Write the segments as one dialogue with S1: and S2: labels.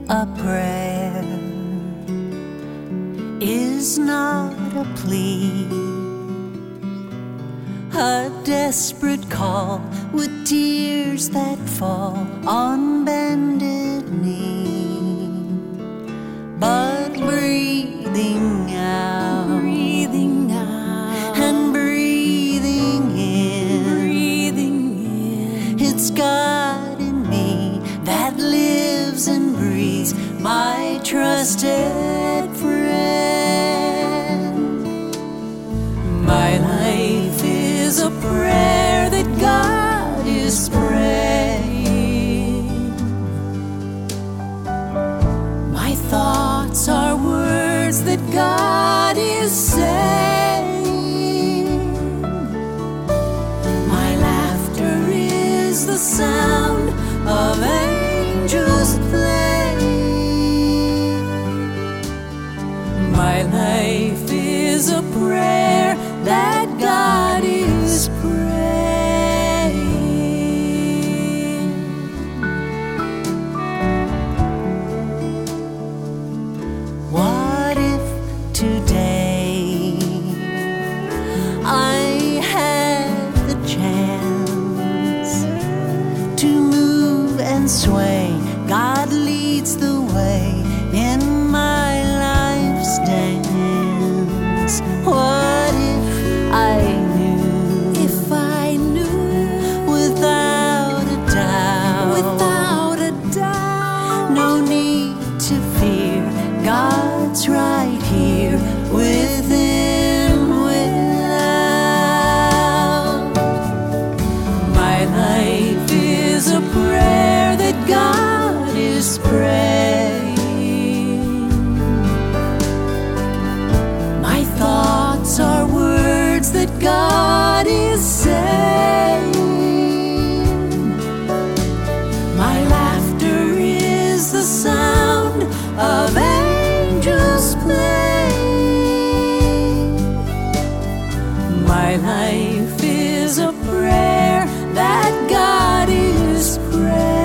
S1: A prayer is not a plea, a desperate call with tears that fall on bended knee. But breathing out, and breathing in, it's God in me that lives and breathes, my trusted friend. My life is a prayer that God is praying. My thoughts are words that God is saying. My laughter is the sound of angels playing. My life is a prayer that God is praying. What if today I had the chance to move and sway? God leads the way in my life's dance. What if I knew, without a doubt, no need to fear, God's right here within, without. My life is a prayer that God is praying. My thoughts are words that God is saying. My laughter is the sound of angels playing. My life is a prayer that God is praying.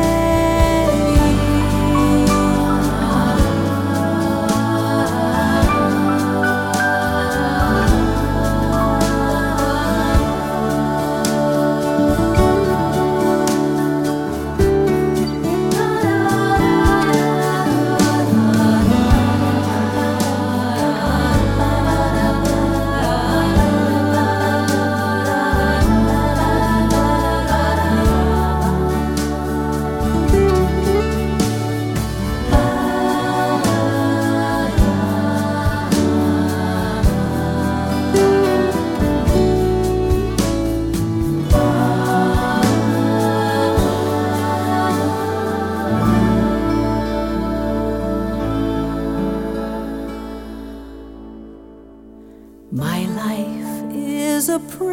S1: My life is a prayer